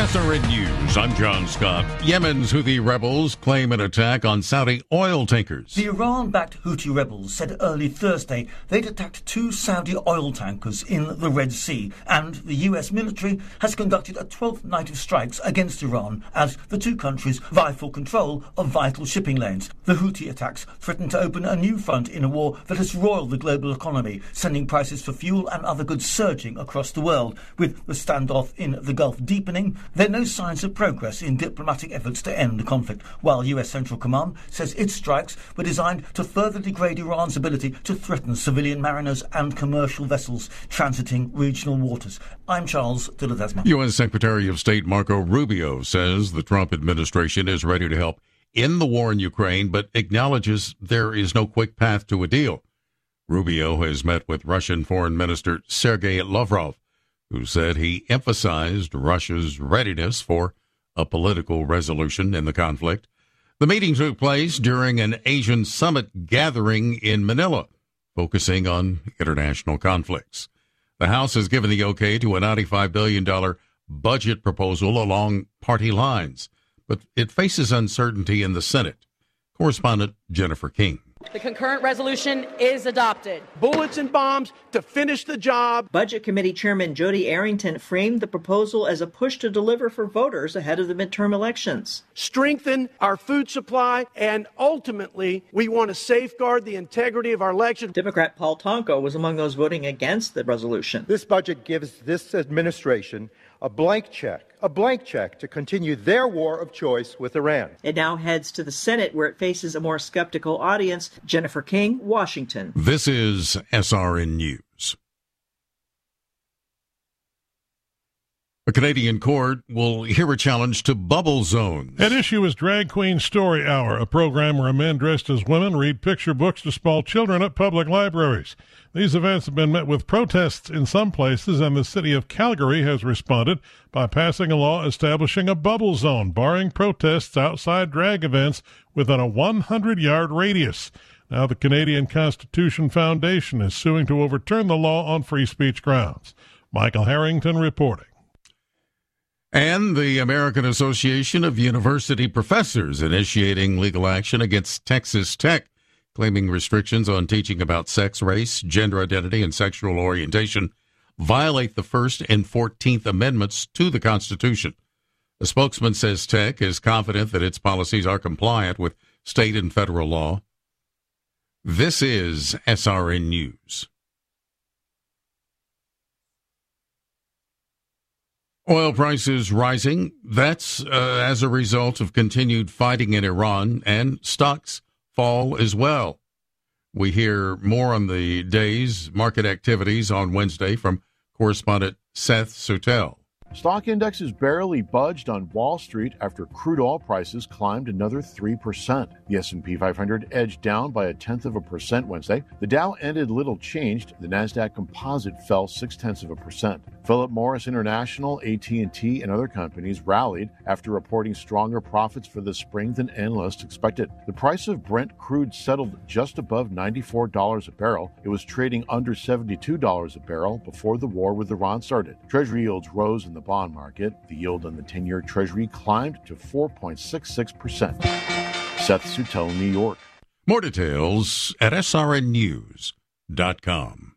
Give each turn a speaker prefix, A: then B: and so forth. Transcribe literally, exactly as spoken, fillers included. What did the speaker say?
A: S R N News, I'm John Scott. Yemen's Houthi rebels claim an attack on Saudi oil tankers.
B: The Iran-backed Houthi rebels said early Thursday they'd attacked two Saudi oil tankers in the Red Sea, and the U S military has conducted a twelfth night of strikes against Iran as the two countries vie for control of vital shipping lanes. The Houthi attacks threaten to open a new front in a war that has roiled the global economy, sending prices for fuel and other goods surging across the world. With the standoff in the Gulf deepening, there are no signs of progress in diplomatic efforts to end the conflict, while U S Central Command says its strikes were designed to further degrade Iran's ability to threaten civilian mariners and commercial vessels transiting regional waters. I'm Charles de Ledesma.
A: U S Secretary of State Marco Rubio says the Trump administration is ready to help in the war in Ukraine, but acknowledges there is no quick path to a deal. Rubio has met with Russian Foreign Minister Sergei Lavrov, who said he emphasized Russia's readiness for a political resolution in the conflict. The meeting took place during an Asian summit gathering in Manila, focusing on international conflicts. The House has given the okay to a ninety-five billion dollars budget proposal along party lines, but it faces uncertainty in the Senate. Correspondent Jennifer King.
C: The concurrent resolution is adopted.
D: Bullets and bombs to finish the job.
E: Budget Committee Chairman Jody Arrington framed the proposal as a push to deliver for voters ahead of the midterm elections.
D: Strengthen our food supply, and ultimately, we want to safeguard the integrity of our election.
E: Democrat Paul Tonko was among those voting against the resolution.
F: This budget gives this administration a blank check, a blank check to continue their war of choice with Iran.
E: It now heads to the Senate, where it faces a more skeptical audience. Jennifer King, Washington.
A: This is S R N News. A Canadian court will hear a challenge to bubble zones.
G: At issue is Drag Queen Story Hour, a program where men dressed as women read picture books to small children at public libraries. These events have been met with protests in some places, and the city of Calgary has responded by passing a law establishing a bubble zone, barring protests outside drag events within a one hundred yard radius. Now the Canadian Constitution Foundation is suing to overturn the law on free speech grounds. Michael Harrington reporting.
A: And the American Association of University Professors initiating legal action against Texas Tech, claiming restrictions on teaching about sex, race, gender identity, and sexual orientation violate the First and Fourteenth Amendments to the Constitution. A spokesman says Tech is confident that its policies are compliant with state and federal law. This is S R N News. Oil prices rising. That's uh, as a result of continued fighting in Iran, and stocks fall as well. We hear more on the day's market activities on Wednesday from correspondent Seth Sutel.
H: Stock indexes barely budged on Wall Street after crude oil prices climbed another three percent. The S and P five hundred edged down by a tenth of a percent Wednesday. The Dow ended little changed. The Nasdaq Composite fell six tenths of a percent. Philip Morris International, A T and T, and other companies rallied after reporting stronger profits for the spring than analysts expected. The price of Brent crude settled just above ninety-four dollars a barrel. It was trading under seventy-two dollars a barrel before the war with Iran started. Treasury yields rose in the bond market. The yield on the ten-year Treasury climbed to four point six six percent. Seth Sutel, New York.
A: More details at S R N news dot com.